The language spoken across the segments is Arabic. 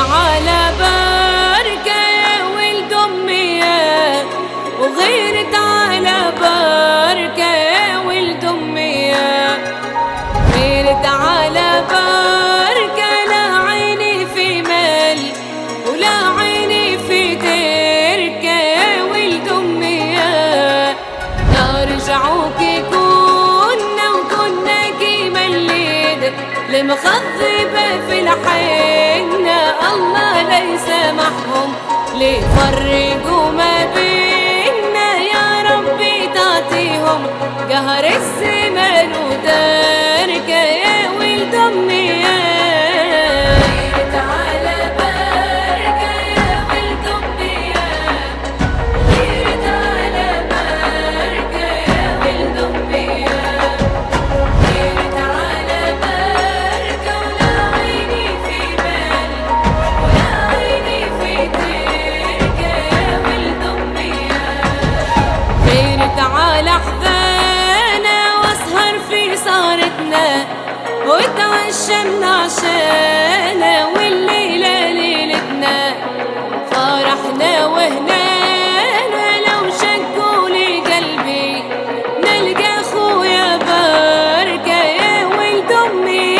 على بركة يا ولد أمي وغيرت على بركة يا ولد أمي غيرت على بركة لا عيني في مال ولا عيني في تركة يا ولد أمي نرجعوكي كنا وكنا كيما الليد المخضبة في الحنة الله لا يسامحهم ليه فرقوا ما بينا يا ربي تعطيهم قهر الزمان ودارك يا ولد أمي على حذانا واسهر في صارتنا وتوشمنا عشانا والليلة ليلتنا فرحنا وهنانا لو شقوا لي قلبي نلقى خويا بركة يا ولد أمي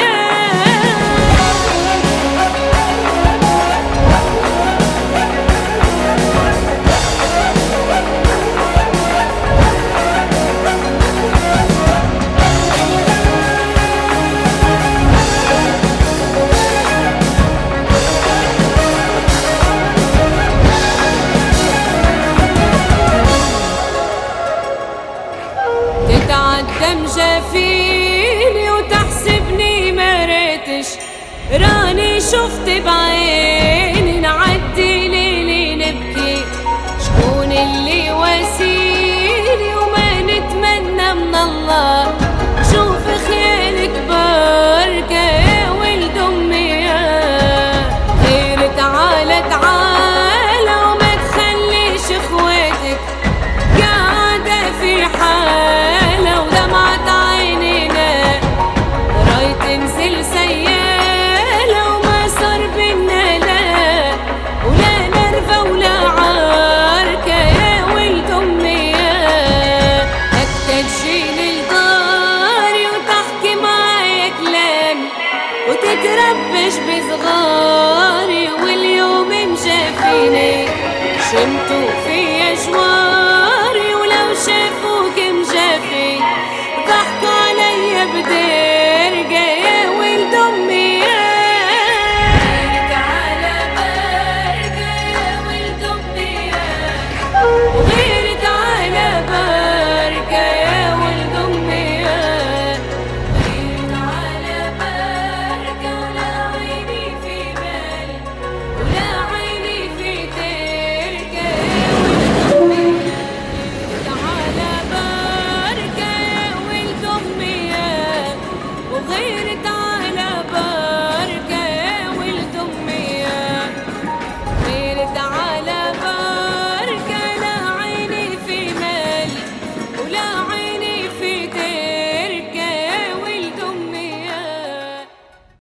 تتعدم جفيني وتحسبني ما ريتش راني شفت بعيني نعدي ليلي نبكي شكون اللي واسيني وما نتمنى من الله شوف خيالك بركة يا ولد أمي غير تعالى تعالى وما تخليش اخواتك قاعدة في حالة ودمعة عينينا راي تنزل سيالة وما صار بينا لا ولا نرفة ولا عركة يا ولد أمي حتى تجيني لداري وتحكي معايا كلام وتتربش بصغاري واليوم مجافيني شمتوا فيا جواري ولو شافوك مجافي ضحكوا عليا بدي